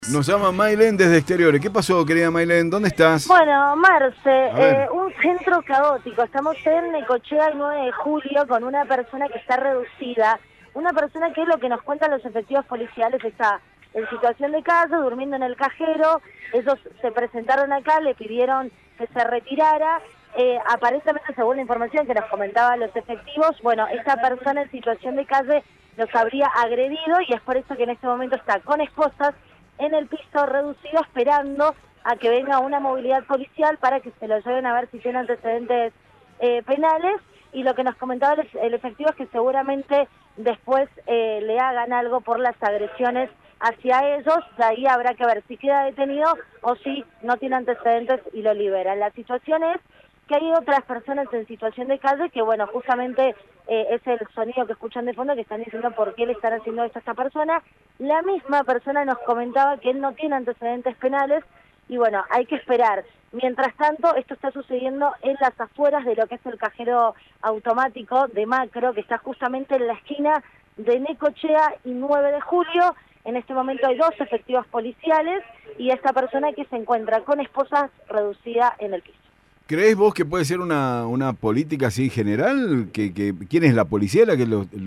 Nos llama Maylen desde Exteriores. ¿Qué pasó, querida Maylen? ¿Dónde estás? Bueno, Marce, A ver. un centro caótico. Estamos en Necochea el 9 de julio con una persona que está reducida. Una persona que es lo que nos cuentan los efectivos policiales, está en situación de calle, durmiendo en el cajero. Ellos se presentaron acá, le pidieron que se retirara. Aparentemente, según la información que nos comentaban los efectivos, bueno, esta persona en situación de calle los habría agredido y es por eso que en este momento está con esposas en el piso reducido esperando a que venga una movilidad policial para que se lo lleven a ver si tiene antecedentes penales, y lo que nos comentaba el efectivo es que seguramente después le hagan algo por las agresiones hacia ellos. De ahí habrá que ver si queda detenido o si no tiene antecedentes y lo liberan. La situación es que hay otras personas en situación de calle que, bueno, justamente es el sonido que escuchan de fondo, que están diciendo por qué le están haciendo esto a esta persona. La misma persona nos comentaba que él no tiene antecedentes penales y, bueno, hay que esperar. Mientras tanto, esto está sucediendo en las afueras de lo que es el cajero automático de Macro, que está justamente en la esquina de Necochea y 9 de julio. En este momento hay 2 efectivos policiales y esta persona que se encuentra con esposas reducida en el piso. ¿Creés vos que puede ser una política así general? ¿Quién es la policía la que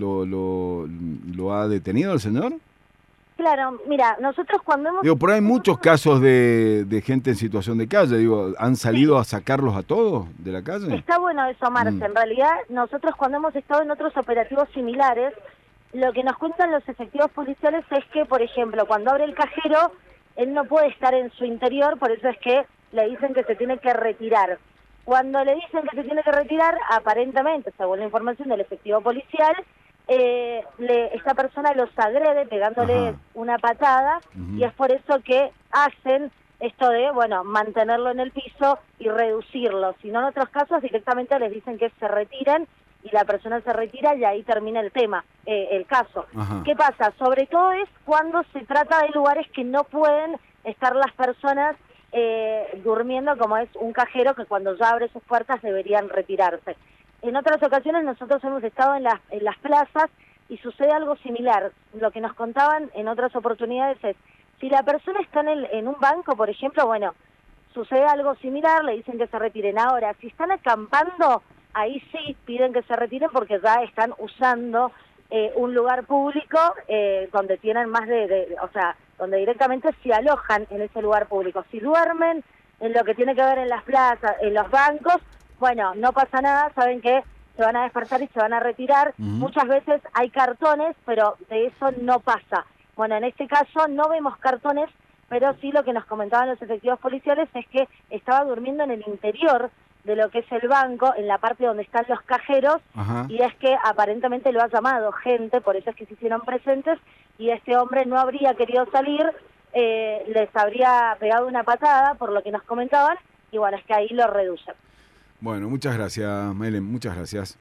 lo ha detenido el señor? Claro, mira, nosotros cuando hemos... Digo, por ahí hay muchos casos de gente en situación de calle. Digo, ¿han salido Sí, a sacarlos a todos de la calle? está bueno eso, Marce. En realidad, nosotros cuando hemos estado en otros operativos similares, lo que nos cuentan los efectivos policiales es que, por ejemplo, cuando abre el cajero, él no puede estar en su interior, por eso es que le dicen que se tiene que retirar. Cuando le dicen que se tiene que retirar, aparentemente, según la información del efectivo policial, esta persona los agrede pegándole Ajá. una patada, y Ujú. es por eso que hacen esto de, bueno, mantenerlo en el piso y reducirlo. Si no, en otros casos directamente les dicen que se retiren y la persona se retira y ahí termina el tema, el caso. Ajá. ¿Qué pasa? Sobre todo es cuando se trata de lugares que no pueden estar las personas durmiendo, como es un cajero que cuando ya abre sus puertas deberían retirarse. En otras ocasiones nosotros hemos estado en las plazas y sucede algo similar. Lo que nos contaban en otras oportunidades es, si la persona está en un banco, por ejemplo, bueno, sucede algo similar, le dicen que se retiren. Ahora, si están acampando, ahí sí piden que se retiren porque ya están usando un lugar público donde tienen más o sea, donde directamente se alojan en ese lugar público. Si duermen en lo que tiene que ver en las plazas, en los bancos, bueno, no pasa nada, saben que se van a despertar y se van a retirar. Ujú. Muchas veces hay cartones, pero de eso no pasa. Bueno, en este caso no vemos cartones, pero sí lo que nos comentaban los efectivos policiales es que estaba durmiendo en el interior de lo que es el banco, en la parte donde están los cajeros, Ajá. y es que aparentemente lo ha llamado gente, por eso es que se hicieron presentes, y este hombre no habría querido salir, les habría pegado una patada, por lo que nos comentaban, y bueno, es que ahí lo reducen. Bueno, muchas gracias, Maylen. Muchas gracias.